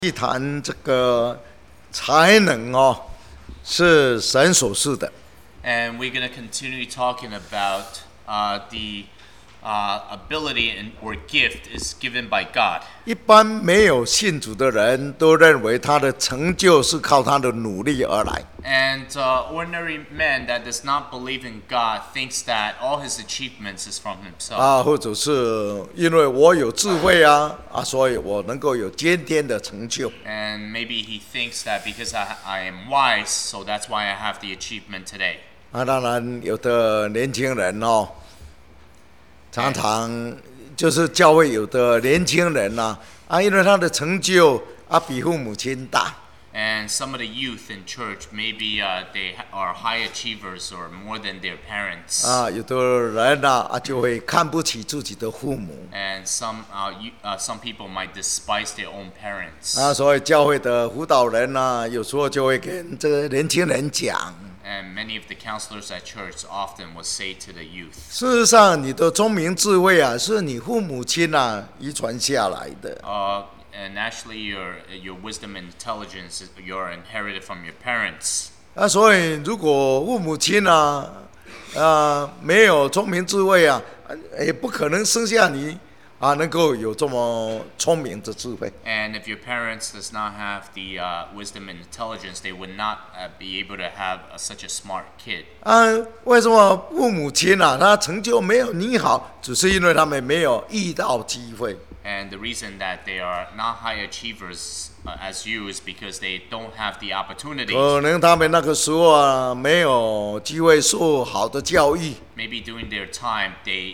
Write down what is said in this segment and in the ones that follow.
一谈这个才能是神所赐的。 And we're going to continue talking about the ability or gift is given by God. 一般没有信主的人都认为他的成就是靠他的努力而来。 And ordinary man that does not believe in God thinks that all his achievements is from himself. 或者是因为我有智慧所以我能够有今天的成就。 And maybe he thinks that because I am wise, so that's why I have the achievement today. 当然有的年轻人常常就是教会有的年轻人因为他的成就比父母亲大。 And some of the youth in church, maybe they are high achievers or more than their parents. 有的人就会看不起自己的父母。 And some people might despise their own parents. 所以教会的辅导人有时候就会跟这个年轻人讲。 And many of the counselors at church often would say to the youth. 事实上，你的聪明智慧是你父母亲遗传下来的。 And actually, your wisdom and intelligence you're inherited from your parents. 所以如果父母亲没有聪明智慧也不可能生下你能够有这么聪明的智慧。 And if your parents does not have the wisdom and intelligence, they would not be able to have such a smart kid. 为什么父母亲他成就没有你好，只是因为他们没有遇到机会。 And the reason that they are not high achievers as you is because they don't have the opportunities. 可能他们那个时候没有机会受好的教育。 Maybe during their time they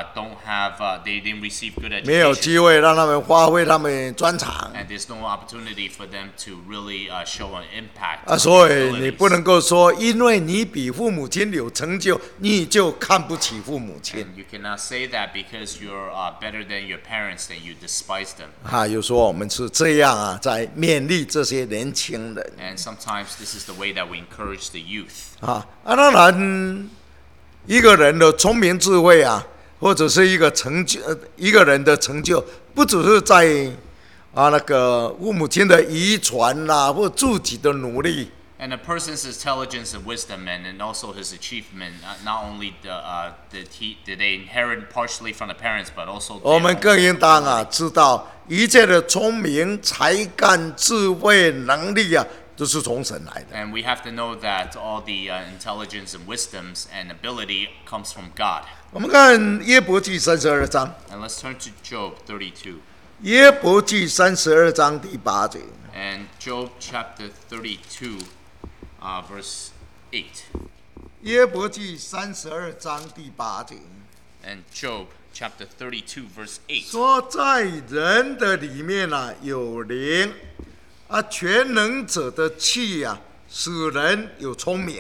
they didn't receive good education. 没有机会让他们发挥他们专长。 And there's no opportunity for them to really show an impact. 所以你不能够说，因为你比父母亲有成就，你就看不起父母亲。 And you cannot say that because you're better than your parents, then you despise them. 有时候我们是这样在勉励这些年轻人。 And sometimes this is the way that we encourage the youth. 当然，一个人的聪明智慧或者是一个成就，一个人的成就，不只是在那个父母亲的遗传或自己的努力。 And a person's intelligence and wisdom, and also his achievement, not only did they inherit partially from the parents, but also. 我们更应当知道，一切的聪明、才干、智慧、能力都是从神来的。 And we have to know that all the intelligence and wisdoms and ability comes from God. 我们看约伯记32章。 And let's turn to Job 32. 约伯记32章第8节。 And Job chapter 32, verse 8. 约伯记32章第8节。 And Job chapter 32, verse 8. 说在人的里面有灵全能者的气使人有聪明。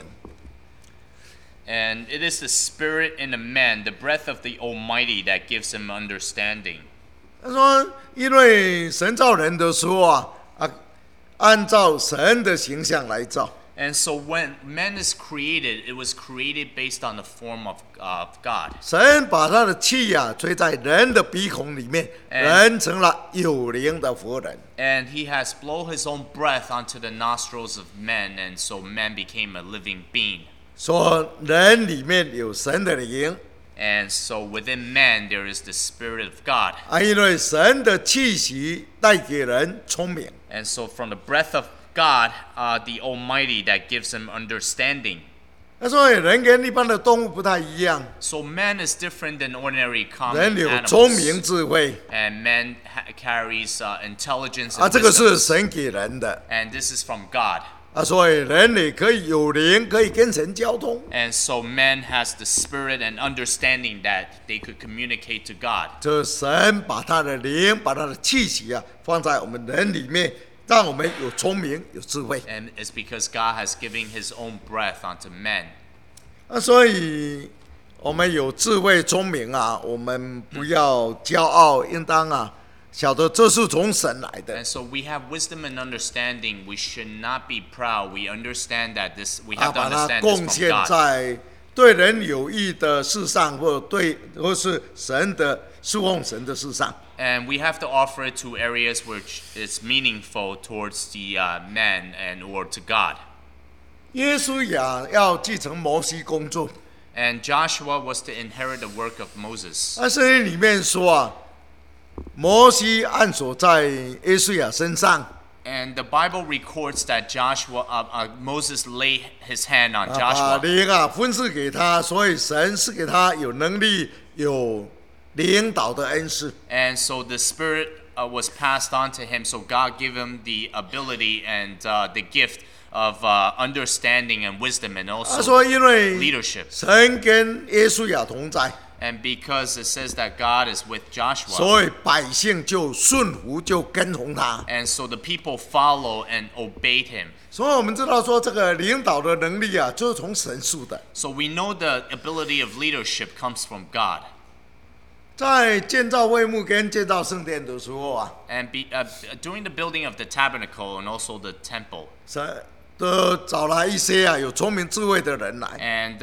And it is the spirit in a man, the breath of the Almighty, that gives him understanding. 他说，因为神造人的时候按照神的形象来造。 And so when man is created, it was created based on the form of God. 神把他的气吹在人的鼻孔里面，人成了有灵的活人。 And he has blown his own breath onto the nostrils of men, and so man became a living being. 说人里面有神的灵。 And so within man there is the Spirit of God. 因为神的气息带给人聪明。 And so from the breath of God, the Almighty, that gives him understanding. 所以人跟一般的动物不太一样。 So man is different than ordinary common 人有聪明 animals. 智慧。 And man carries intelligence and 这个 wisdom. 是神给人的。 And this is from God. 所以人也可以有灵，可以跟神交通。 And so man has the spirit and understanding that they could communicate to God. 这神把他的灵，把他的气息放在我们人里面，让我们有聪明，有智慧。 And it's because God has given his own breath unto men. 所以我们有智慧、聪明我们不要骄傲，应当晓得这是从神来的。 And so we have wisdom and understanding. We should not be proud. We understand that we have to 把它 understand 贡 this 献 from God. 在对人有益的事上，或是神的侍奉神的事上。 And we have to offer it to areas which is meaningful towards the man and or to God. 耶稣也要继承摩西工作。 And Joshua was to inherit the work of Moses. 圣经里面说啊，摩西按手在耶稣亚身上。 And the Bible records that Moses laid his hand on 把 Joshua. 灵啊分赐给他，所以神是给他有能力、有领导的恩赐。 And so the Spirit was passed on to him. So God gave him the ability and the gift of understanding and wisdom and 他 also 说，因为 leadership. 神跟耶稣亚同在， And because it says that God is with Joshua, 所以百姓就顺服，就跟从他。 and so the people follow and obeyed him. 所以我们知道说，这个领导的能力啊，就是从神赐的。 So we know the ability of leadership comes from God. 在建造会幕跟建造圣殿的时候啊， And during the building of the tabernacle and also the temple, 神都找来一些啊有聪明智慧的人来。 and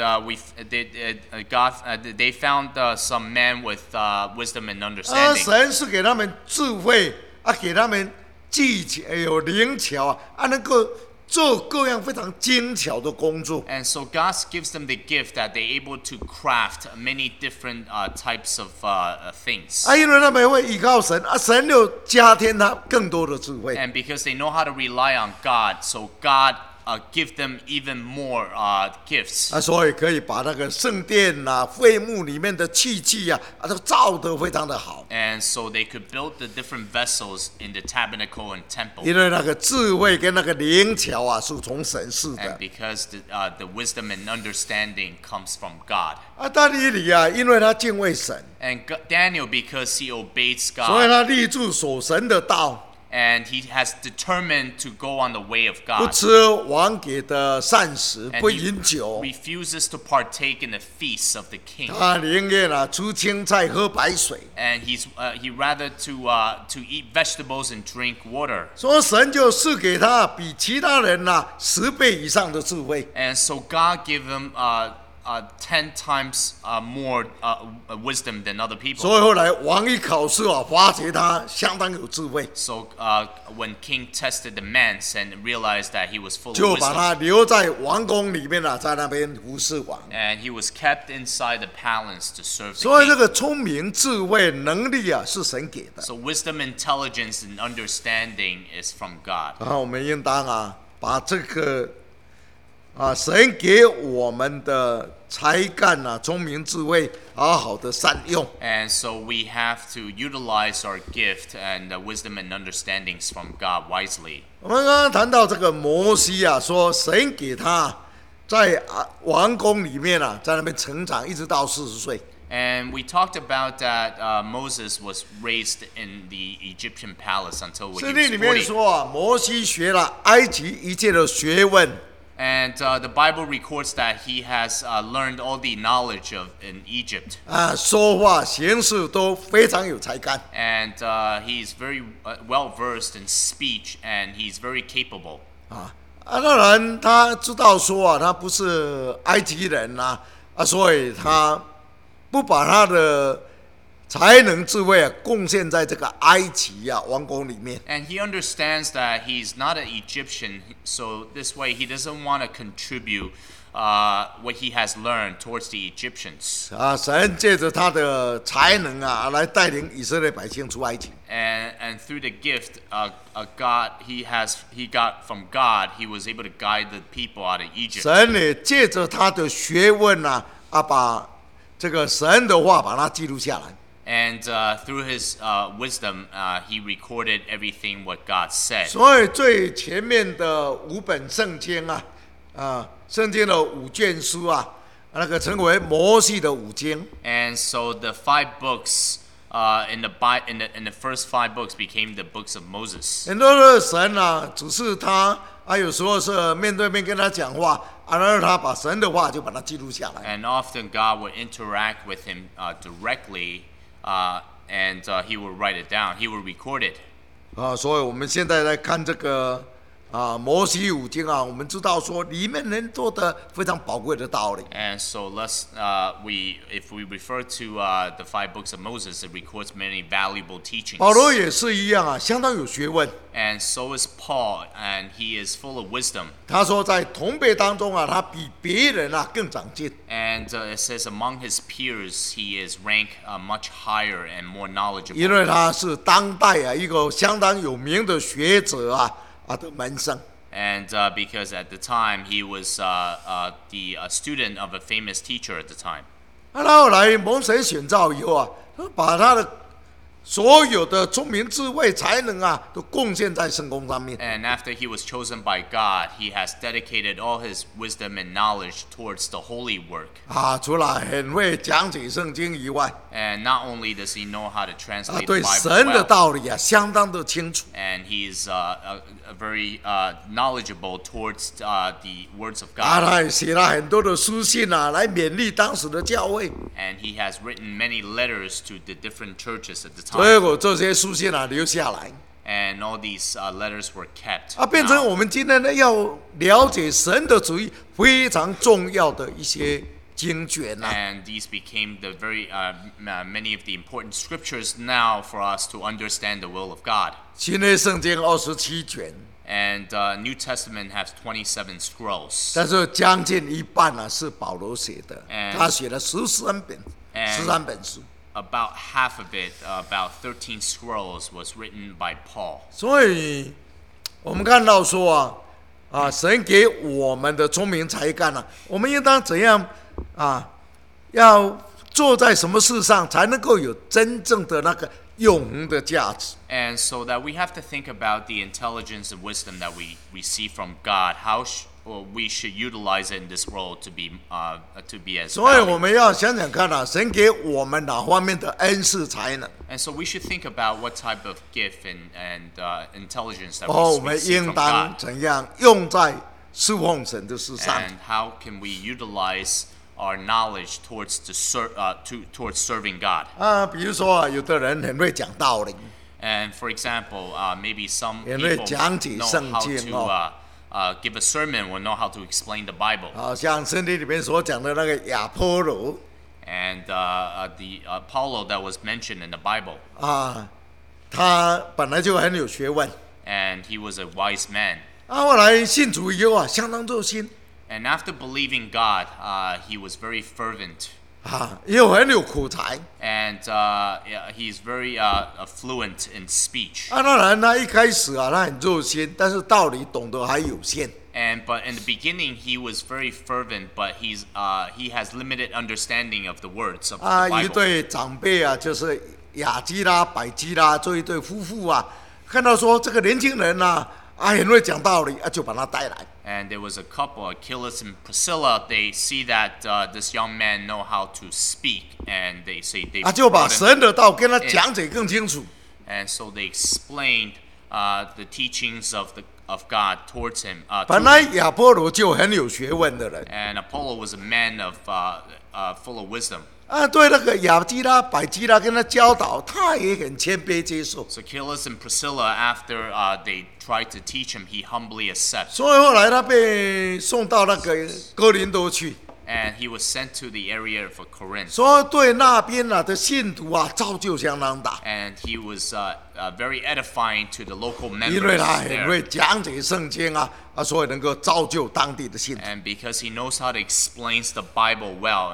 they found some men with wisdom and understanding. 神是给他们智慧啊，给他们技巧，有灵巧啊，能够做各样非常精巧的工作。 And so God gives them the gift that they're able to craft many different types of things. 啊，因为他们会依靠神啊，神又加添他更多的智慧。 And because they know how to rely on God, so God give them even more gifts. 啊，所以可以把那个圣殿呐、会幕里面的器具啊，都造得非常的好。 And so they could build the different vessels in the tabernacle and temple. 因为那个智慧跟那个灵巧啊，是从神赐 And 的。 because the wisdom and understanding comes from God. 啊，但以理啊，因为他敬畏神， And Daniel, because he obeys 所以 God, 他立志守神的道， and he has determined to go on the way of 不 God. 吃王给的膳食， And 不 he 饮酒。 refuses to partake in the feasts of the king. 他宁愿啊吃青菜喝白水。 And he rather to eat vegetables and drink water. 所以神就赐给他比其他人呐、10倍以上的智慧。 And so God gave him 10 times more wisdom than other people. 所以后来王一考试啊，发觉他相当有智慧， So when King tested the man and realized that he was full of 就把 wisdom, 他留在王宫里面啊，在那边服侍王。 and he was kept inside the palace to serve 所以 the 这 king. 个聪明、智慧、能力啊，是神给的。 So wisdom, intelligence, and understanding is from God. 然后我们应当啊，把这个神给我们的才干啊、聪明、智慧，好好的善用。 And so we have to utilize our gift and wisdom and understandings from God wisely. 我们刚刚谈到这个摩西啊，说神给他在王宫里面啊，在那边成长，一直到40岁。 And we talked about that Moses was raised in the Egyptian palace until when 圣 he 经 was 里面 40. 说啊，摩西学了埃及一切的学问， And the Bible records that he has learned all the knowledge of in Egypt. 说话行事都非常有才干。 And he's very well versed in speech and he's very capable. 当然他知道说啊，他不是埃及人呐，所以他不把他的才能智慧啊贡献在这个埃及啊王宫里面。 And he understands that he's not an Egyptian, so this way he doesn't want to contribute what he has learned towards the Egyptians. 神借着他的才能啊，来带领以色列百姓出埃及。 And through the gift God he got from God, he was able to guide the people out of Egypt. 神也借着他的学问啊，把这个神的话把它记录下来。 And through his wisdom, he recorded everything what God said. 所以最前面的5本圣经啊，圣经的5卷书啊，那个称为摩西的5经。 And so the 5 books in the first 5 books became the books of Moses. 很多的神啊，只是他有时候是面对面跟他讲话，然后他把神的话就把它记录下来。 And often God would interact with him directly, and he will write it down. He will record it. 所以我们现在来看这个摩西五经啊，我们知道说里面能做的非常宝贵的道理。 And so if we refer to the 5 books of Moses, it records many valuable teachings. 保罗也是一样啊，相当有学问。 And so is Paul, and he is full of wisdom. 他说在同辈当中啊，他比别人啊更长进。 And it says among his peers, he is ranked much higher and more knowledgeable. 因为他是当代啊一个相当有名的学者的门生。 And because at the time he was the student of a famous teacher at the time. 他后来蒙神选召以后啊，他把他的所有的聪明智慧才能啊，都贡献在圣工上面。 And after he was chosen by God, he has dedicated all his wisdom and knowledge towards the holy work. 除了很会讲解圣经以外， And not only does he know how to translate the 对 Bible 神的 well, 道理啊，相当的清楚。 and he's very knowledgeable towards the words of 他 God. 也写了很多的书信啊，来勉励当时的教会。 And he has written many letters to the different churches at the 所以 time. 我这些书信啊留下来， And all these letters were kept. 变成 Now, 我们今天呢要了解神的旨意非常重要的一些经卷啊。 and these became the very many of the important scriptures now for us to understand the will of God. 新约圣经27卷， And New Testament has 27 scrolls. 但是将近一半啊是保罗写的， And- 他写了13本，13本书。 About half of it, about 13 scrolls, was written by Paul. 所以我们看到说神给我们的聪明才干啊，我们应当怎样要做在什么事上才能够有真正的那个永恒的价值？ And so that we have to think about the intelligence and wisdom that we receive from God. How we should utilize it in this world to be as 所以 valuable. 我们要想想看神给我们哪方面的恩赐才能？ And so we should think about what type of gift and intelligence that 我 we 们 receive 应 from 当 God. 怎样用在侍奉神的事上？ And how can we utilize our knowledge towards towards serving God? 比如说有的人很会讲道理， And for example, maybe some 也会 people 讲解 know 圣 how 经 to give a sermon or know how to explain the Bible. 像圣经里面所讲的那个亚波罗 And the Apollo that was mentioned in the Bible. 他本来就很有学问， And he was a wise man. 后来信主以后想当热心， And after believing God, he was very fervent. 又很有口才。 And he's very fluent in speech. 当然他一开始他很热心，但是道理懂得还有限。 But in the beginning, he was very fervent, but he has limited understanding of the words of the 一 Bible. 对长辈就是雅基拉、百基拉这一对夫妇看到说这个年轻人很会讲道理就把他带来。 And there was a couple, Achilles and Priscilla. They see that this young man know how to speak, and they say they 就把 brought him 神的道跟他讲解更清楚。 and so they explained the teachings of God towards him. 本 To 来 him. 亚波罗就很有学问的人 And Apollo was a man of full of wisdom. 对那个雅基拉、百基拉跟他教导，他也很谦卑接受。 So Achilles and Priscilla, after they tried to teach him, he humbly accepted. 所以后来他被送到那个哥林多去， And he was sent to the area of Corinth. 所以对那边的信徒造就相当大， And he was very edifying to the local 因为 members 他很 there. 会讲解圣经所以能够造就当地的信徒。 And because he knows how to explain the Bible well,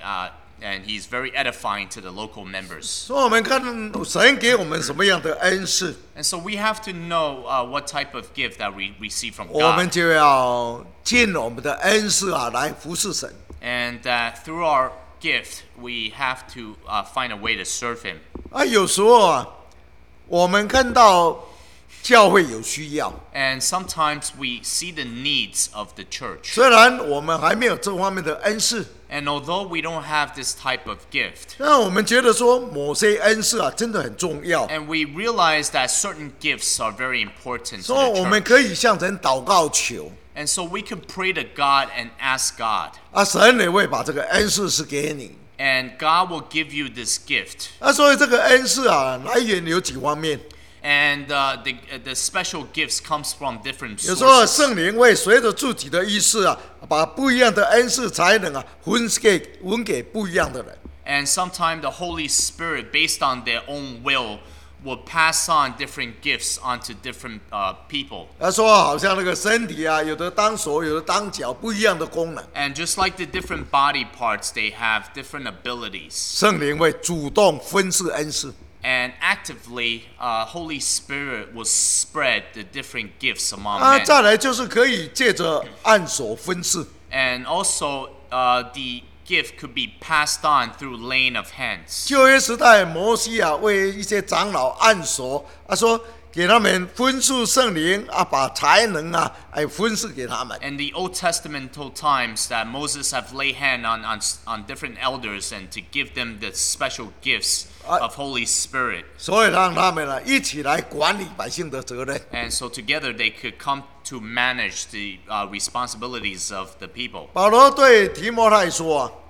and he's very edifying to the local members. 所以我们看神给我们什么样的恩赐， And so we have to know what type of gift that we receive from 我们 God. 就要尽我们的恩赐来服侍神。 And through our gift, we have to find a way to serve him. 有时候我们看到教会有需要， And sometimes we see the needs of the church. 虽然我们还没有这方面的恩赐， And although we don't have this type of gift, 但我们觉得说某些恩赐真的很重要， and we realize that certain gifts are very important to 所以我 the 们 church. 可以向神祷告求， And so we can pray to God and ask God. 神也会把这个恩赐是给你。 And God will give you this gift. 所以这个恩赐来源有几方面。 And the special gifts comes from different 有时候 sources. 圣灵会随着自己的意思啊，把不一样的恩赐才能啊分给不一样的人。 And sometimes the Holy Spirit, based on their own will pass on different gifts onto different people. 他说好像那个身体啊，有的当手，有的当脚，不一样的功能。 And just like the different body parts, they have different abilities. 圣灵会主动分赐恩赐。 And actively, Holy Spirit will spread the different gifts among 啊， men. 再来就是可以借着按手分赐。 And also, the gift could be passed on through laying of hands. 旧约时代，摩西啊为一些长老按手，他说给他们分赐圣灵啊，把才能啊分赐给他们。 In the Old Testamental times, that Moses have laid hand on different elders and to give them the special gifts of Holy Spirit. 所以让他们呢一起来管理百姓的责任。 And so together they could come to manage the responsibilities of the people. 保罗对提摩太说啊，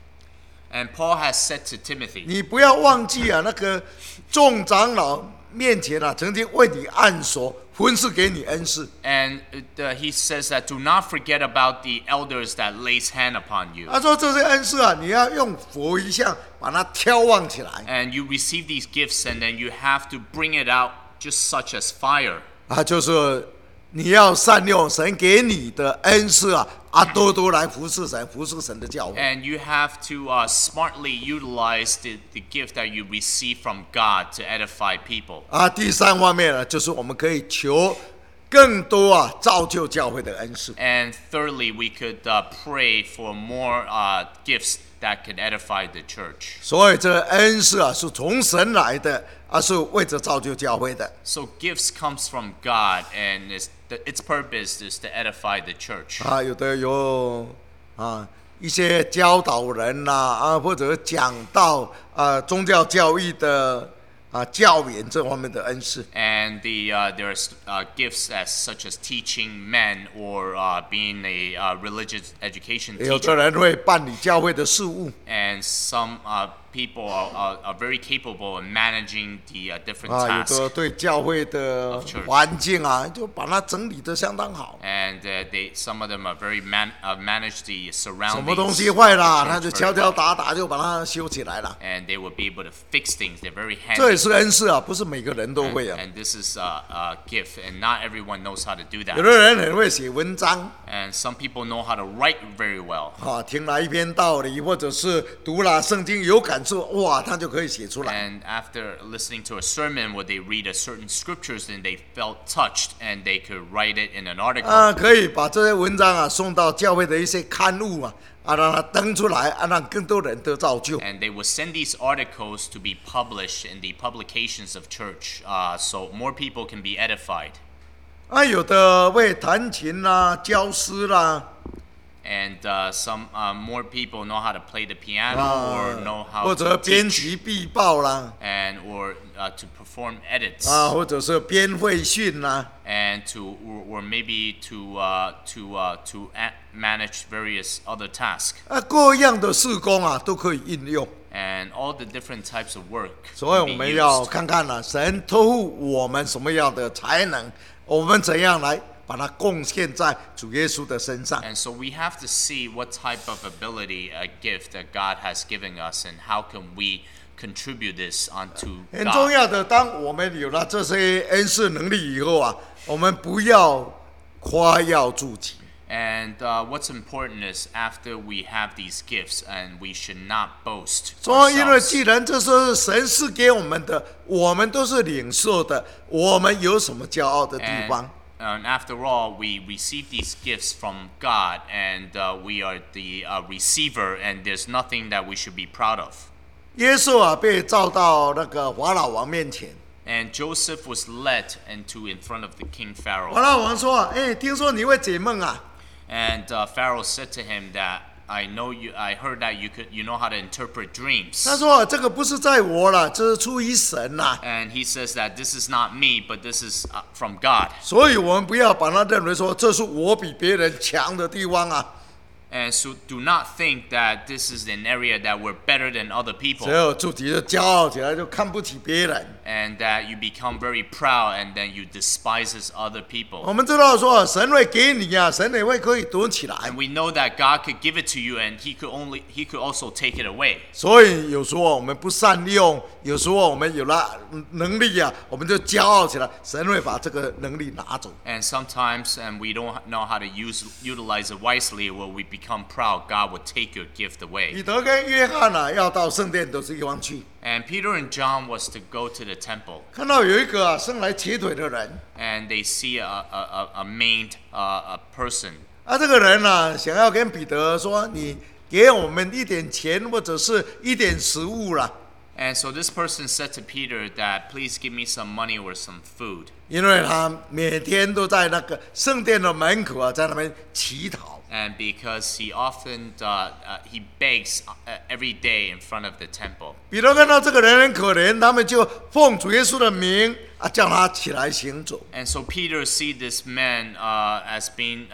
And Paul has said to Timothy, 你不要忘记啊，那个众长老面前啊，曾经为你按手，分赐给你恩赐。 and he says that do not forget about the elders that lays hand upon you. 他说这些恩赐啊，你要用佛一像把它挑旺起来 And you receive these gifts and then you have to bring it out just such as fire. 啊，就是你要善用神给你的恩赐啊，多多来服侍神，服侍神的教会。 And you have to smartly utilize the gift that you receive from God to edify people. 啊，第三方面呢，就是我们可以求更多啊造就教会的恩赐。 And thirdly, we could pray for more gifts that could edify the church. 所以这个恩赐啊是从神来的，是为着造就教会的。 So gifts comes from God, and its purpose is to edify the church. 啊，有的有啊一些教导人呐或者讲道宗教教育的教员这方面的恩赐。 And there's gifts as such as teaching men or being a religious education 有的 teacher. 人会办理教会的事务。 And some people are very capable of managing the different 有 tasks. 的对教会的 Of church. 环境啊，就把它整理得相当好。 And some of them are very manage the 什 surroundings. 么东西坏了， of the 他就 church 敲 very 敲 well. 打打就把它修起来了。 And they will be able to fix things. They're very 这也 handy. 是恩赐啊，不是每个人都会啊。 And this is a gift, and not everyone knows how to do 有 that. 的人很会写文章 And some people know how to write very well. 听了一篇道理，或者是读了圣经有感受，哇，他就可以写出来。 And after listening to a sermon where they read a certain scriptures and they felt touched and they could write it in an article. 可以把这些文章啊送到教会的一些刊物让它登出来让更多人得造就。 And they will send these articles to be published in the publications of church, so more people can be edified. 有的会弹琴啦、教诗啦， And some more people know how to play the piano or know 或 how 者 to 编 teach 辑壁报啦， and or to perform edits 或者是编会训啦， and to or maybe to manage various other tasks 各样的事工都可以应用。 and all the different types of work 所以 can 我 be 们要 used. 看看神托付我们什么样的才能，我们怎样来把它贡献在主耶稣的身上。 And so we have to see what type of ability, a gift that God has given us, and how can we contribute this onto 很重 God. 要的，当我们有了这些恩赐能力以后我们不要夸耀自己。 And what's important is after we have these gifts, and we should not boast 说，因为 ourselves. 既然这是神赐给我们的，我们都是领受的，我们有什么骄傲的地 And, 方？ and after all, we receive these gifts from God, and we are the receiver, and there's nothing that we should be proud of. 耶稣被召到那个法老王面前， And Joseph was led into in front of the king 法 Pharaoh. 老王说听说你会解梦啊。 And Pharaoh said to him that I heard that you know how to interpret dreams. 他说这个不是在我了，这是出于神呐。 And he says that this is not me, but this is from God. 所以我们不要把它认为说这是我比别人强的地方 And so do not think that this is an area that we're better than other 只 people 有自己就骄傲起来，就看不起别人。 and that you become very proud and then you despises other 我 people. 们知道说，神会给你啊，神也会可以夺起来。 And we know that God could give it to you and he could also take it away. 所以有时候我们不善用，有时候我们有了能力啊，我们就骄傲起来，神会把这个能力拿走。 And sometimes and we don't know how to utilize it wisely, when we become proud, God would take your gift away. 彼得跟约翰啊，要到圣殿的地方去， And Peter and John was to go to the temple 看到有一个啊生来瘸腿的人， and they see a maimed a person. 啊，这个人呢、想要跟彼得说，你给我们一点钱或者是一点食物啦， And so this person said to Peter that, please give me some money or some food. 因为他每天都在那个圣殿的门口啊，在那边乞讨。 And because he often he begs every day in front of the temple. 彼得看到这个人很可怜，他们就奉主耶稣的名啊，叫他起来行走。 And so Peter see this man as being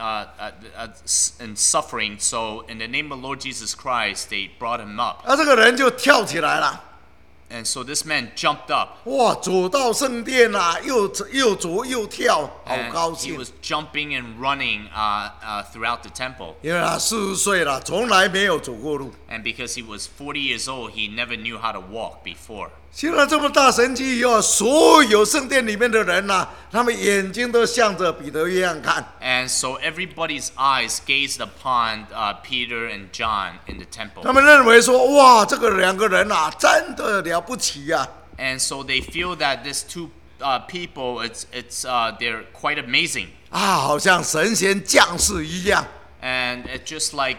in suffering. So in the name of Lord Jesus Christ, they brought him up. 啊，这个人就跳起来了， And so this man jumped up. 哇，走到圣殿啊，又走又跳，好 And 高 he 兴。 was jumping and running throughout the temple. 因为他40岁了，从来没有走过路。 And because he was 40 years old, he never knew how to walk before. 行了这么大神迹以后，所有圣殿里面的人呐、他们眼睛都向着彼得约翰看。 And so everybody's eyes gazed upon Peter and John in the temple. 他们认为说，哇，这个两个人啊，真的了不起呀、 And so they feel that these two people, they're quite amazing. 啊，好像神仙降世一样。 And it's just like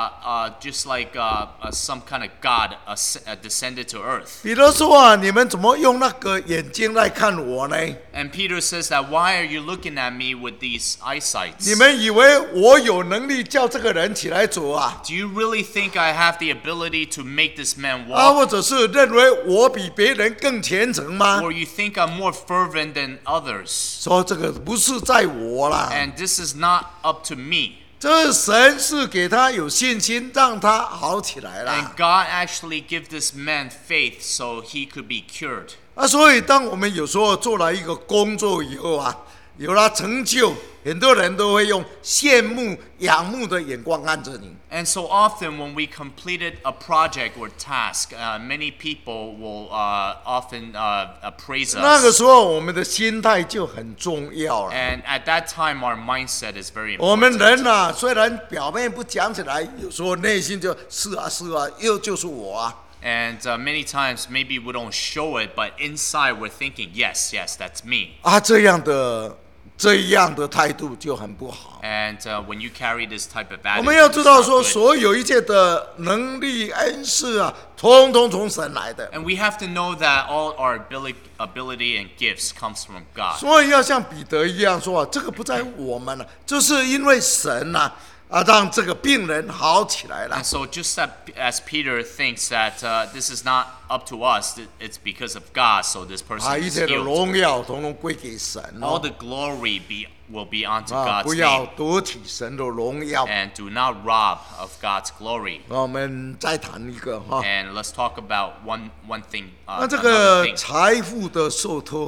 some kind of God descended to earth. 彼得说啊，你们怎么用那个眼睛来看我呢？ And Peter says that, why are you looking at me with these eyesights? 你们以为我有能力叫这个人起来走啊？ Do you really think I have the ability to make this man 啊， walk? 或者是认为我比别人更虔诚吗？ Or you think I'm more fervent than others? 说这个不是在我啦， And this is not up to me. 这神是给他有信心，让他好起来 And 啦。 God actually gave this man faith so he could be cured. 啊，所以当我们有时候做了一个工作以后啊，有了成就，很多人都会用羡慕、仰慕的眼光看着你。 And so often when we completed a project or task, many people will often praise 那个 us. 时候，我们的心态就很重要了。 And at that time, our mindset is very 我们 important. 人啊，虽然表面不讲起来，有时候内心就是啊，就是我啊。 And many times, maybe we don't show it, but inside we're thinking, yes, that's me. 啊，这样的态度就很不好。 And when you carry this type of 我 attitude, 们要知道 it's 说， not good. 所有一切的能力恩赐啊，通通从神来的。 And we have to know that all our ability and gifts comes from God. 所以要像彼得一样说啊，这个不在我们了，就是因为神呐让这个病人好起来了 And。so just as Peter thinks that this is not up to us, it's because of God, so this 啊， person 一 is 切的 healed. 荣耀统统归给神 All 哦 the glory will be unto 啊， God's 不要 name. 夺取神的荣耀。 And do not rob of God's glory. 我们再谈一个哈， And let's talk about one thing, 那这 another 个 thing. 财富的受托，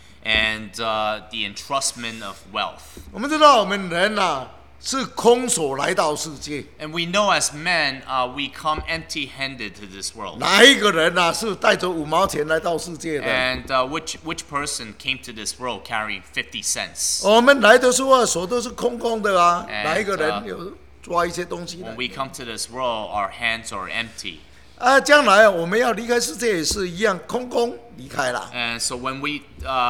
And the entrustment of wealth. 我们知道我们人呐是空手来到世界， And we know as men, we come empty-handed to this world. 哪一个人呐是带着5毛钱来到世界的？ And which person came to this world carrying 50 cents? 我们来的时候啊手都是空空的啊， And, 哪一个人有抓一些东西呢 When？we come to this world, our hands are empty. 啊，将来我们要离开世界也是一样，空空离开了。 And so when we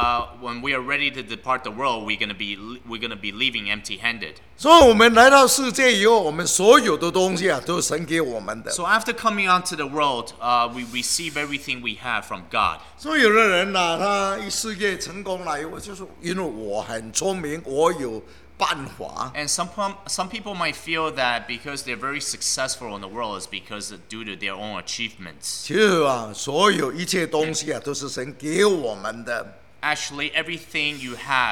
are ready to depart the world, we're gonna be leaving empty-handed. 所以我们来到世界以后，我们所有的东西啊，都是神给我们的。 So after coming onto the world, we receive everything we have from God. 所以有的人呐、他一事业成功了以后，就说因为我很聪明，我有办法。 And some people might feel that because they're very successful in the world is because due to their own achievements. 其实啊，所有一切东西啊，都是神给我们的。 Actually, everything you have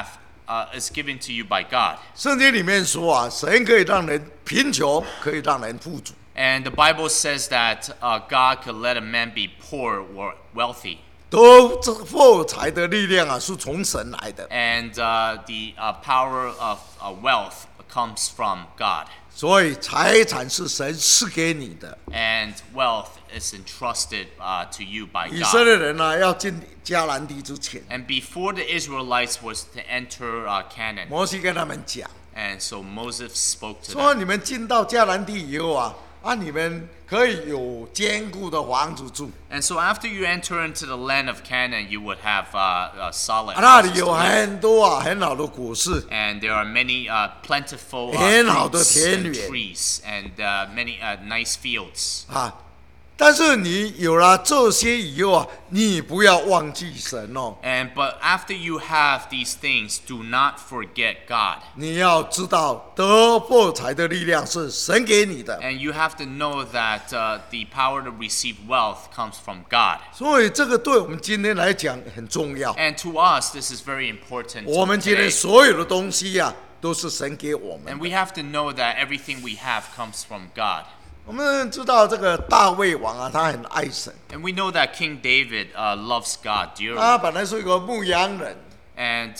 is given to you by God. 圣经里面说啊，神可以让人贫穷，可以让人富足。 And the Bible says that God could let a man be poor or wealthy. 都这富财的力量啊，是从神来的。 And the power of wealth comes from God. 所以财产是神赐给你的。 And wealth is entrusted to you by 以色 God. 列人呢、要进迦南地之前， And before the Israelites was to enter Canaan, 摩西跟他们讲， and so Moses spoke to 说 them. 你们进到迦南地以后啊，你们可以有坚固的房子住， And so after you enter into the land of Canaan, you would have solid 那里 houses 有 to live. 很多很好的果实， And there are many plentiful 很好的 fruits 田 and 园。 trees and many nice fields. 但是你有了这些以后啊，你不要忘记神哦。 But after you have these things, do not forget God. 你要知道，得富财的力量是神给你的， And you have to know that the power to receive wealth comes from God. 所以这个对我们今天来讲很重要。 And to us, this is very important 我们今 today. 天所有的东西呀、都是神给我们 And 的。 we have to know that everything we have comes from God. 我们知道这个大卫王啊，他很爱神， And we know that King David loves God 他 dearly. 本来是一个牧羊人， And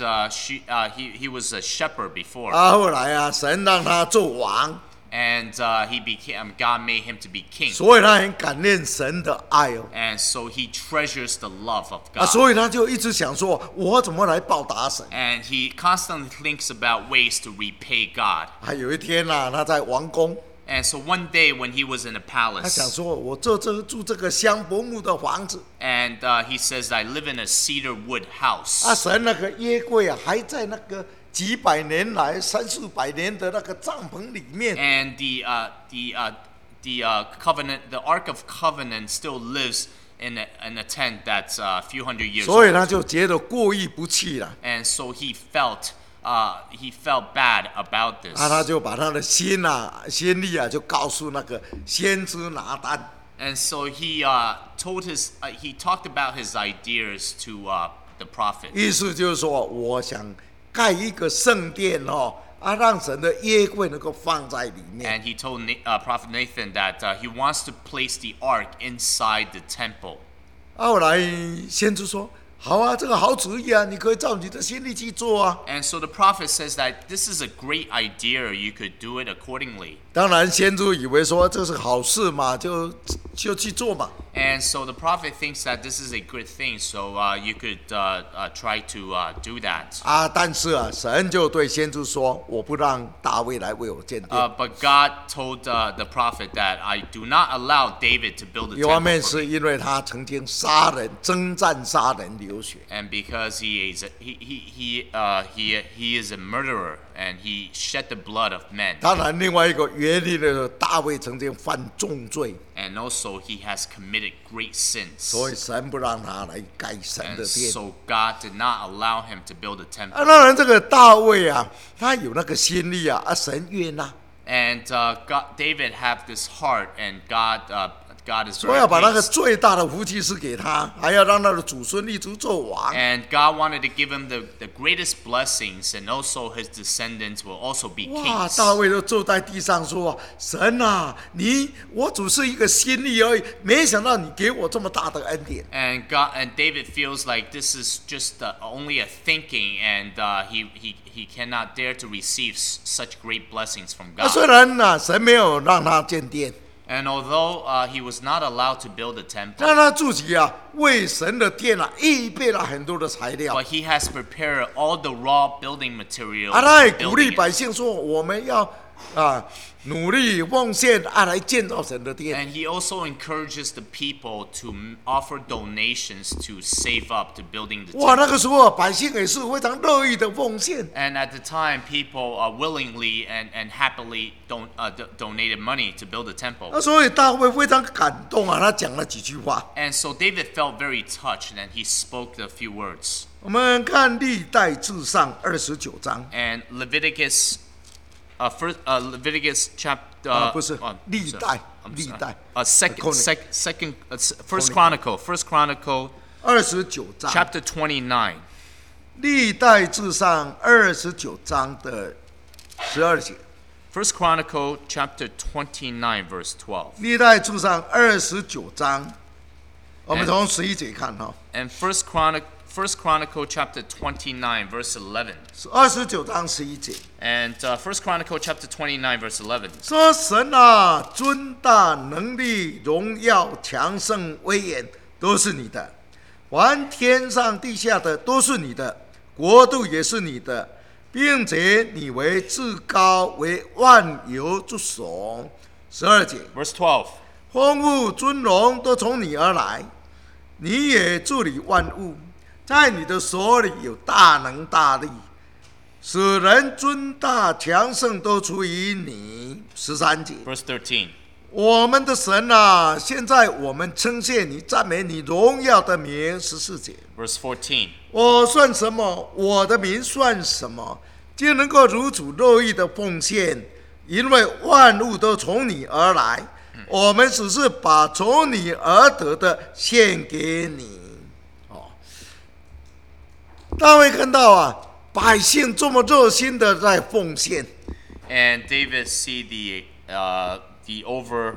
he was a shepherd before. 后来啊，神让他做王， And God made him to be king. 所以他很感念神的爱哦。 And so he treasures the love of God. 所以他就一直想说，我怎么来报答神？ And he constantly thinks about ways to repay God. 有一天啊，他在王宫， And so one day when he was in a 他想 palace, 说，我住这个香柏木的房子， and he says, I live in a cedar wood house. 神那个约柜啊，还在那个几百年来300-400年的那个帐篷里面。 And the covenant, the Ark of Covenant still lives in a tent that's a few hundred years 所以 old. 他就觉得过意不去了， And so he felt bad about this. 他就把他的心力啊，就告诉那个先知拿单。 And so he he talked about his ideas to the prophet. 意思就是说，我想盖一个圣殿哦，让神的约柜能够放在里面。 And he told Prophet Nathan that he wants to place the ark inside the temple. 后来先知说：“好啊，这个好主意啊，你可以照你的心力去做啊。 And so the prophet says that this is a great idea. You could do it accordingly. ” 当然，先知以为说这是好事嘛，就去做嘛。 And so the prophet thinks that this is a good thing. So you could try to do that. 但是啊，神就对先知说：“我不让大卫来为我建殿。 But God told the prophet that I do not allow David to build a 一方 temple 面 for 是 me. 因为他曾经杀人、征战杀人流血。 And because he is a murderer and he shed the blood of men. 当然，另外一个原因呢，大卫曾经犯重罪， And also he has committed great sins. 所以神不让他来盖神 And 的殿。 so God did not allow him to build a temple. 当然，这个大卫啊，他有那个心力啊，神悦纳， And David have this heart, and God is 所以 very 要把那个 pleased. 最大的福气是给他，还要让他的祖孙一直做王。 And God wanted to give him the greatest blessings, and also his descendants will also be 哇！ kings. 大卫就坐在地上说：“神啊，我只是一个心力而已，没想到你给我这么大的恩典。” And David feels like this is just only a thinking, and he cannot dare to receive such great blessings from 虽 God. 然神没有让他建殿， And although he was not allowed to build a temple, 但他自己为神的殿预备了很多的材料。 but he has prepared all the raw building materials 他也 for 鼓励 building 百 it. 姓说：“我们要努力奉献来建造神的殿。” And he also encourages the people to offer donations to save up to building the 哇！那 temple. 个时候百姓也是非常乐意的奉献。 And at the time, people willingly and happily donated money to build the temple. 所以大卫非常感动他讲了几句话。 And so David felt very touched, and he spoke a few words. 我们看历代志上29章。 And Leviticus chapter 不是历代，历代。 First Chronicle 29章 chapter 29. 历代志上29章的12节。 First Chronicle chapter 29 verse 12. 历代志上29章，我们从11节看哈。 And First Chronicle chapter 29 verse 11. 29章11节。 And First Chronicle chapter 29 verse 11. 说神啊，尊大能力、荣耀、强盛、威严，都是你的。凡天上地下的都是你的，国度也是你的，并且你为至高，为万有之首。12节。 Verse 12. 丰富尊荣都从你而来，你也治理万物，在你的手里有大能大力，使人尊大强盛都出于你。13节。 Verse 13. 我们的神啊，现在我们称谢你，赞美你荣耀的名。14节。 Verse 14. 我算什么？我的名算什么？竟能够如此乐意的奉献，因为万物都从你而来，我们只是把从你而得的献给你。大卫看到啊，百姓这么热心的在奉献。 And David see the over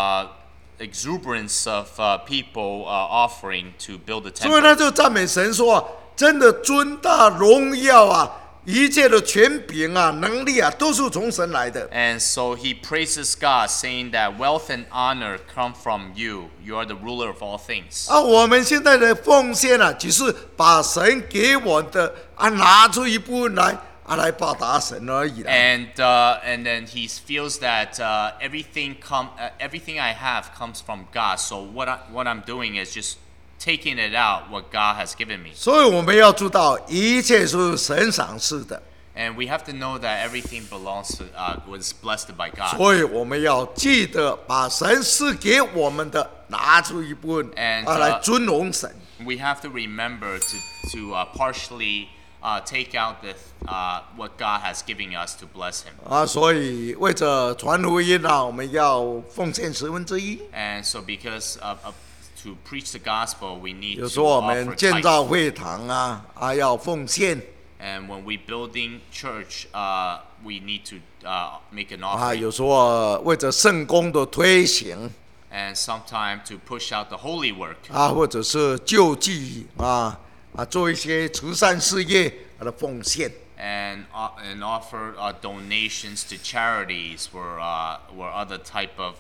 exuberance of people offering to build the 所以 temple. 他就赞美神说：“真的尊大荣耀啊，一切的权柄啊、能力啊，都是从神来的。” And so he praises God, saying that wealth and honor come from you. You are the ruler of all things. 我们现在的奉献啊，只是把神给我的拿出一部分来报答神而已啦。 And then he feels that everything I have comes from God. So what I'm doing is just taking it out what God has given me. 所以我们要知道，一切是神赏赐的。 And we have to know that everything belongs to was blessed by God. 所以我们要记得把神赐给我们的拿出一部分 And, 来尊荣神。 We have to remember to partially take out what God has given us to bless Him. 所以为着传福音啊，我们要奉献1/10。 And so because to preach the gospel, we need 有时 to 候我 offer 们建造 tithes. 会堂啊，要奉献。 And when we building church, we need to make an offering. 有时候为着圣工的推行 And sometime to push out the holy work. 或者是救济做一些慈善事业的奉献。 And offer donations to charities or other type of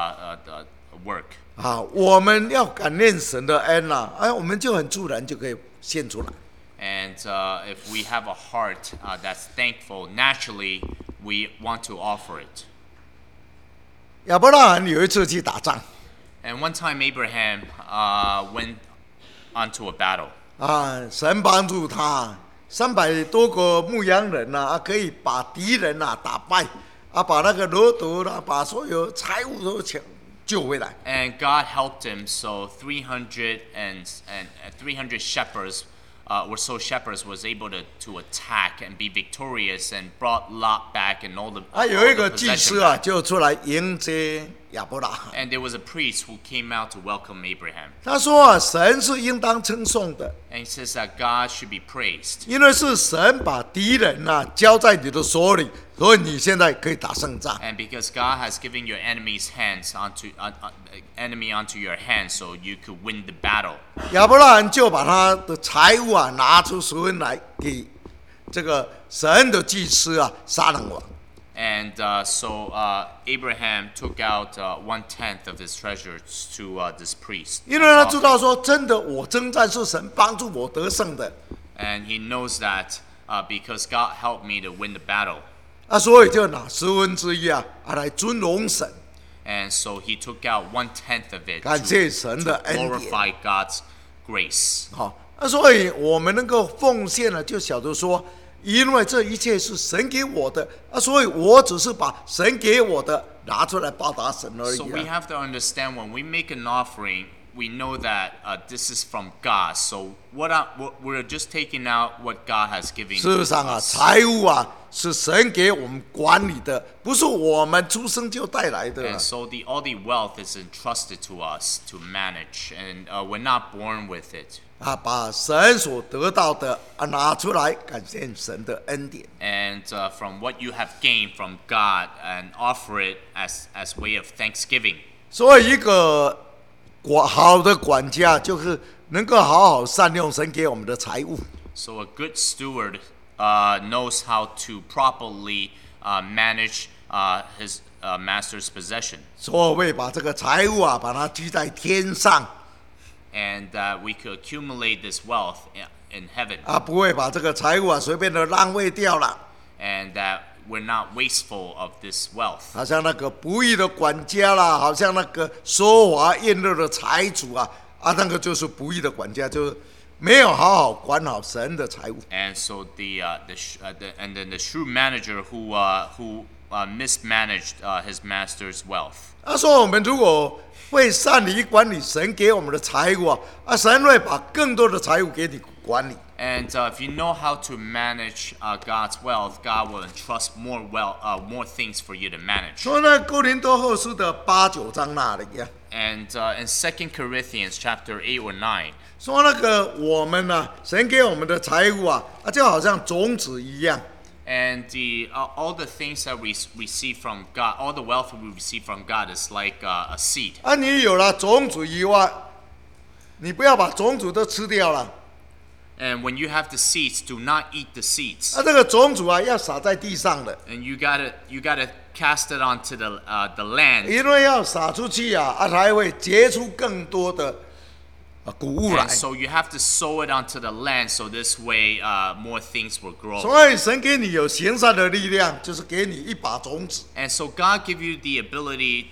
work. 我们要感念神的恩我们就很自然就可以献出来。 And if we have a heart that's thankful, naturally we want to offer it. 亚伯拉罕有一次去打仗 And one time Abraham went onto a battle. 神帮助他300多个牧羊人可以把敌人打败把那个罗德把所有财物都救回来。 And God helped him, so 300 shepherds shepherds was able to attack and be victorious and brought Lot back and all the 有一个 the 祭 possession 司 back. 就出来迎接亚伯拉罕。 And there was a priest who came out to welcome Abraham. 他说神是应当称颂的， And he says that God should be praised. 因为是神把敌人交在你的手里，所以你现在可以打胜仗。 And because God has given your enemy's hands enemy onto your hands, so you could win the battle. 亚伯拉罕就把他的财物拿出10分来给这个神的祭司撒冷王。 And so Abraham took out 1/10 of his treasures to this priest. 因为他知道说，真的我征战是神帮助我得胜的。 And he knows that because God helped me to win the battle. 所以就拿1/10来尊荣神。 And so he took out 1/10 of it 感谢神的 to 恩典。 glorify God's grace. 所以我们能够奉献就晓得说，因为这一切是神给我的所以我只是把神给我的拿出来报答神而 So we 已 have to understand when we make an offering, we know that this is from God. So we're just taking out what God has given 事实上啊， us. 财物啊是神给我们管理的，不是我们出生就带来的 And so all the wealth is entrusted to us to manage, and we're not born with it. 啊，把神所得到的啊拿出来，感谢神的恩典。 And from what you have gained from God, and offer it as way of thanksgiving. 所以，一个好的管家就是能够好好善用神给我们的财物。 So a good steward knows how to properly manage his master's possession, 所谓把这个财物啊，把它积在天上 and that we could accumulate this wealth in heaven, 啊，不会把这个财物啊随便的浪费掉了。 and that we're not wasteful of this wealth. 好像那个不义的管家啦，好像那个奢华宴乐的财主啊，那个就是不义的管家，就是没有好好管好神的财物。 And so and then the shrewd manager who mismanaged his master's wealth. 他说我们如果会善于管理神给我们的财物啊，神会把更多的财物给你管理。 And if you know how to manage God's wealth, God will entrust more things for you to manage. 所以呢，哥林多后书的8、9章那里呀， And in 2 Corinthians chapter 8 or 9, 说那个我们呢、神给我们的财物啊，就好像种子一样。 and all the things that we receive from God, all the wealth we receive from God is like a seed. 啊，你有了种子以外，你不要把种子都吃掉了。 And when you have the seeds, do not eat the seeds. 这个种子啊，要撒在地上的， And you gotta cast it onto the land. 因为要撒出去啊，才会结出更多的谷物来 And。so you have to sow it onto the land, so this way more things will grow. 所以神给你有行善的力量，就是给你一把种子。 And so God give you the ability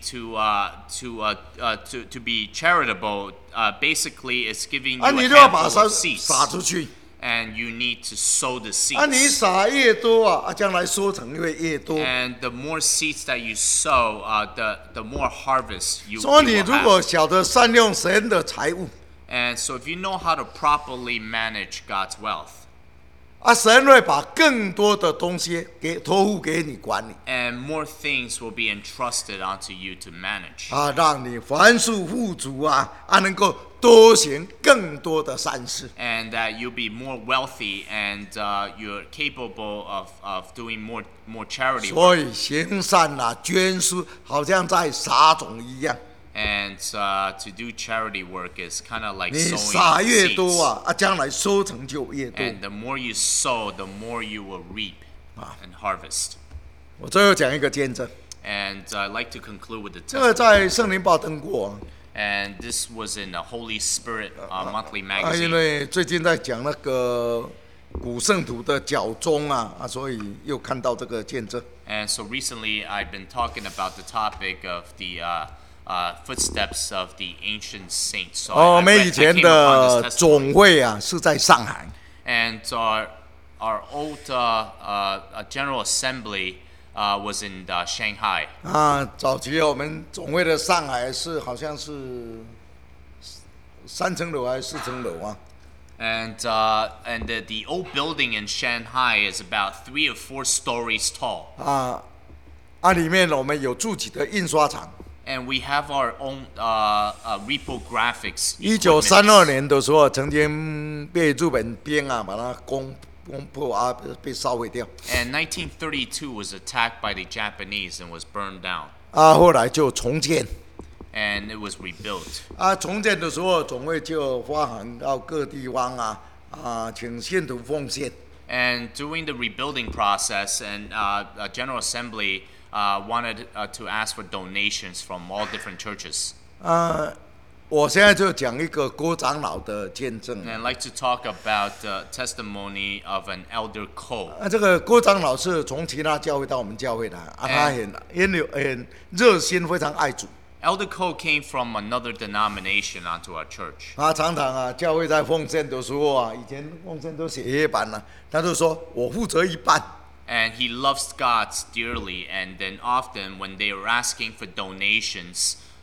to be charitable. Basically, it's giving you 你 a 就要把 handful 它 of 撒 seeds, 出去。 and you need to sow the 你 seeds. 撒越多啊，将来收成会越多。 And the more seeds that you sow, the more harvest you 所以你 will 如果 have. 晓得善用神的财物， And so if you know how to properly manage God's wealth, 神会把更多的东西托付给你管理， and more things will be entrusted onto you to manage. 让你凡事富足啊，能够多行更多的善事。 And that you'll be more wealthy, and you're capable of doing more charity work. 所以行善啊，捐书好像在撒种一样， And to do charity work is kind of like 你 sowing 撒越 seeds. 多啊，将来收成就越多。 And the more you sow, the more you will reap and harvest. 我最后讲一个见证， And I'd like to conclude with the 这个 testimony. 在圣灵报登过 And this was in the Holy Spirit monthly 因 magazine. 为最近在讲那个古圣徒的教宗啊，所以又看到这个见证。 And so recently I've been talking about the topic of the footsteps of the ancient saints. So 我 I 们 read- 以 I 前 came upon 的 this testimony. 总会啊是在上海， And our old General Assembly was in Shanghai. 早期我们总会的上海是好像是3层楼还是4层楼啊？ And the old building in Shanghai is about 3 or 4 stories tall. 里面我们有自己的印刷厂。 And we have our own reprographics. 1932年的时候，曾经被日本兵啊把它攻破啊，被烧毁掉。 And 1932 was attacked by the Japanese and was burned down. 后来就重建。 And it was rebuilt. 重建的时候，总会就发函到各地方请信徒奉献。 And during the rebuilding process, and General Assembly wanted to ask for donations from all different churches. 我现在就讲一个郭长老的见证。 And I'd like to talk about the testimony of an elder Ko. 这个郭长老是从其他教会到我们教会来，他很热心，非常爱主。 Elder Ko came from another denomination onto our church. 他常常教会在奉献的时候以前奉献都写黑板他就说我负责一半。 And he loves God dearly, and then often when they were asking for donations,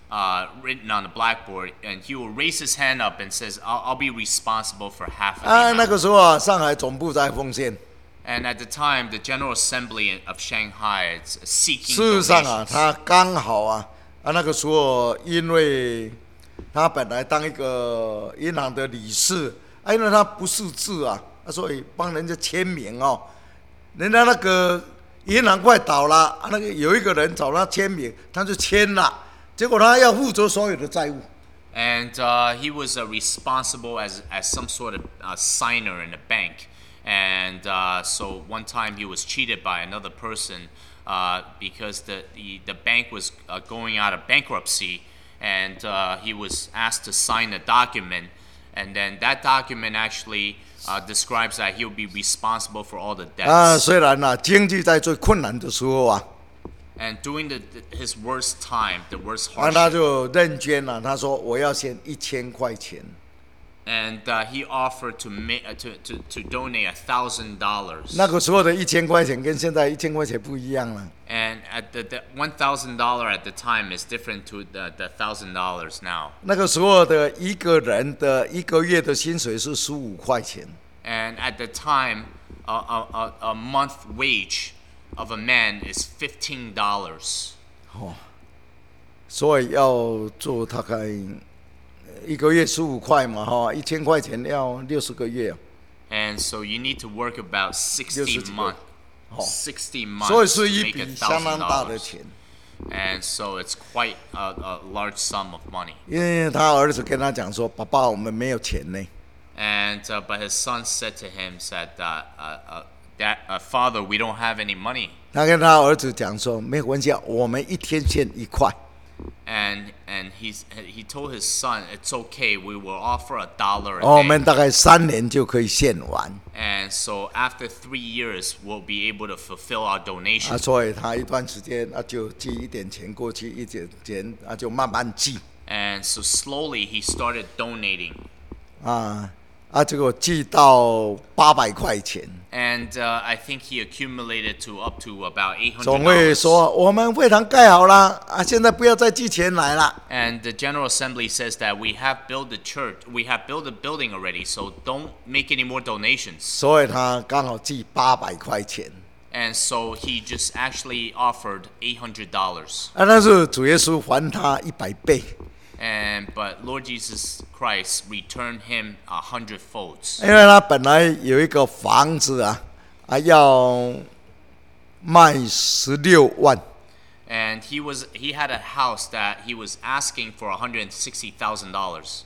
written on the blackboard, and he will raise his hand up and says, I'll be responsible for half of the 那 amount. 个时候啊，上海总部在奉献。 And at the time, the General Assembly of Shanghai is seeking 事实上啊， donations. 他刚好啊，那个时候因为他本来当一个银行的理事，因为他不识字啊，所以帮人家签名哦。人家那个银行快倒了，那个有一个人找他签名，他就签了，结果他要负责所有的债务。 And he was responsible as some sort of signer in a bank. And so one time he was cheated by another person because the bank was going out of bankruptcy, and he was asked to sign a document, and then that document actually describes that he'll be responsible for all the 虽 debts. 然经济在最困难的时候啊， And during his worst time, the worst 他 hardship, 就认捐了，他说我要先1000块钱。 and he offered to donate $1,000. 那个时候的1000块钱跟现在1000块钱不一样了。 And at the $1,000 at the time is different to the $1,000 now. 那个时候的一个人的一个月的薪水是15块钱， And at the time, a month wage of a man is $15. 所以要做大概一个月15块嘛，1000块钱要60个月， And so you need to work about 60 months. 60 months 所以 to 是一 make 笔相当大的 $1,000. 钱。 And so it's quite a large sum of money. 因为他儿子跟他讲说：“爸爸，我们没有钱呢。” And but his son said to him, Father, we don't have any money. 他跟他儿子讲说：“没有关系，我们一天献1块。” And he told his son, it's okay, we will offer $1 a 我 day. 们大概3年就可以献完。 And so after 3 years, we'll be able to fulfill our donation. 所以他一段时间就寄一点钱过去，一点钱就慢慢寄。 And so slowly he started donating. 结果寄到800块钱。 And I think he accumulated to up to about 总会 $800. 说我们会堂盖好了现在不要再寄钱来了。 And the General Assembly says that we have built the church, we have built a building already, so don't make any more donations. 所以他刚好寄800块钱。 And so he just actually offered $800. 但是主耶稣还他100倍。 But Lord Jesus Christ returned him 100 folds. 因为他本来有一个房子要卖16万。 And he had a house that he was asking for $160,000.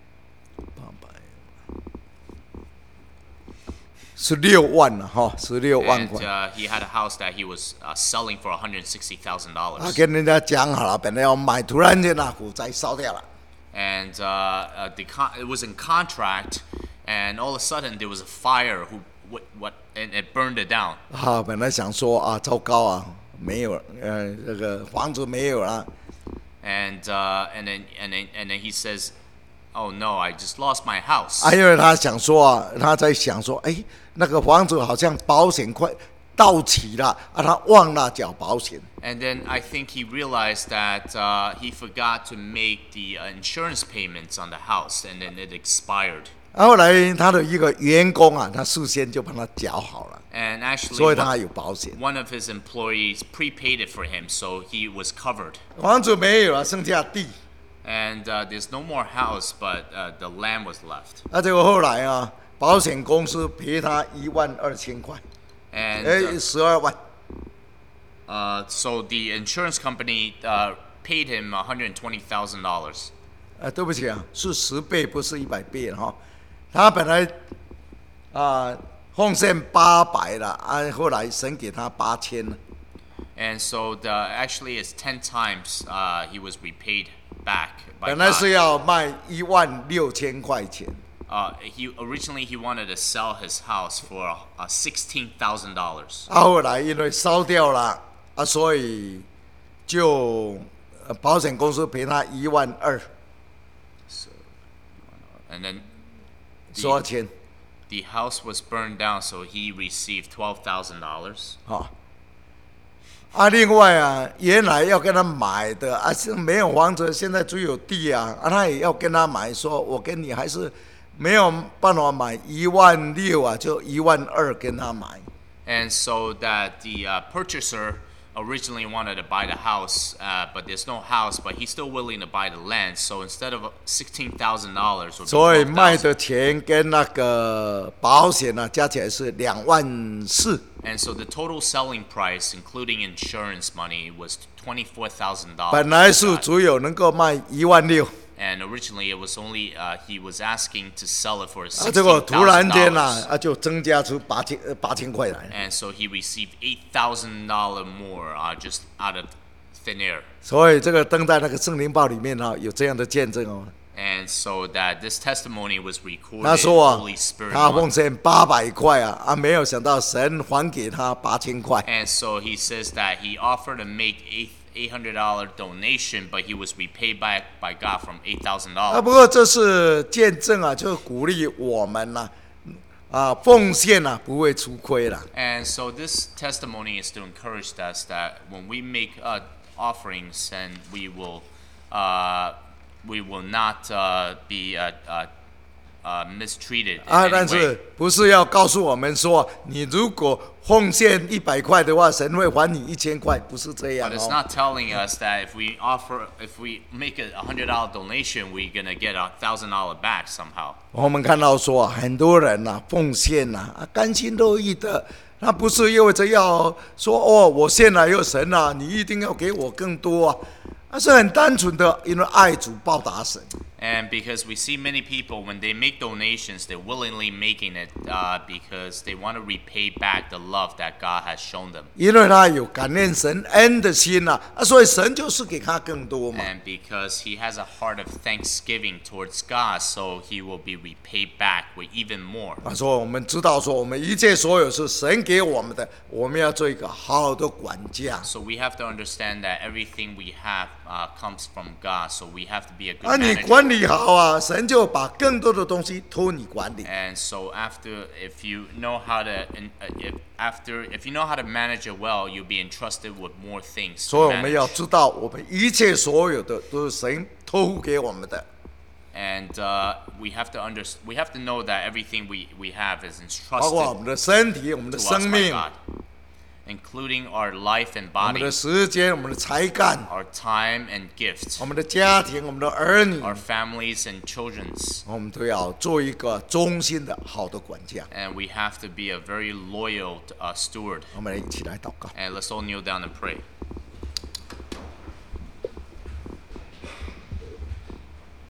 16万了16万 And 块。 he had a house that he was selling for $160,000. 他跟人家讲好了，本来要买，突然间火灾烧掉了。 And it was in contract, and all of a sudden there was a fire and it burned it down. 本来想说糟糕没有这个房子没有了。 And then he says, "Oh no, I just lost my house." 因为他想说他在想说，那个房子好像保险快到期了他忘了缴保险。 And then I think he realized that he forgot to make the insurance payments on the house, and then it expired. 后来他的一个员工他事先就帮他缴好了， And actually, 所以他有保险。 one of his employees prepaid it for him, so he was covered. 房子没有了，剩下地。 And there's no more house, but the land was left. 结果后来保险公司赔他12000块 And ，12万。 so the insurance company paid him $120,000. 对不起是10倍，不是100倍他本来奉献800了后来神给他8000了。 And so actually it's 10 times he was repaid back by 本来是 God. 要卖16000块钱， Originally he wanted to sell his house for $16,000. 后来因为烧掉了所以就保险公司赔他12000。 And then 多少钱？ the house was burned down, so he received $12,000. 另外啊，原来要跟他买的是没有房子，现在只有地啊，他也要跟他买，说我跟你还是没有办法买16000啊，就12000跟他买。 And so that the purchaser originally wanted to buy the house, but there's no house, but he's still willing to buy the land. So instead of $16,000, 所以卖的钱跟那个保险啊加起来是24000。 And so the total selling price, including insurance money, was $24,000. 本来是只有能够卖16000。 And originally it was only he was asking to sell it for 结果突然间 $16,000. 就增加出8000块来。 And so he received $8,000 more just out of thin air. 所以这个登在那个圣灵报里面有这样的见证哦。 And so that this testimony was recorded 他 in 说 Holy Spirit 他 month. 奉献800块没有想到神还给他8000块。 And so he says that he offered to make $800 donation, but he was repaid back by God from $8,000. 不过这是见证就鼓励我们奉献不会出亏了。 And so this testimony is to encourage us that when we make offerings, and we will not be mistreated in 但 any 是 way. 不是要告诉我们说，你如果奉献100块的话，神会还你1000块，不是这样 But it's not telling us that if we make a $100 donation, we're gonna get $1,000 back somehow. 我们看到说，很多人奉献甘心乐意的，那不是因为这要说我献了有神你一定要给我更多那是很单纯的，因为爱主报答神。 And because we see many people, when they make donations, they're willingly making it because they want to repay back the love that God has shown them. 因为他有感念神恩的心所以神就是给他更多嘛。 And because he has a heart of thanksgiving towards God, so he will be repaid back with even more. 所以我们知道说，我们一切所有是神给我们的，我们要做一个好的管家。 So we have to understand that everything we have comes from God. So we have to be a 你 good 管 manager. 理好神就把更多的东西托你管理。 And so if you know how to manage it well, you'll be entrusted with more things 所以 to 我们要 manage. 知道，我们一切所有的都是神托付给我们的。 And we have to know that everything we have is 包括我 entrusted 们的身体、我们的 to us 生 by 命、 God, including our life and 我们 body, 的时间、我们的才干、 our time and gifts, 我们的家庭、我们的儿女， our families and children's. 我们都要做一个忠心的好的管家。 And we have to be a very loyal steward. 我们来一起来祷告。 And let's all kneel down and pray.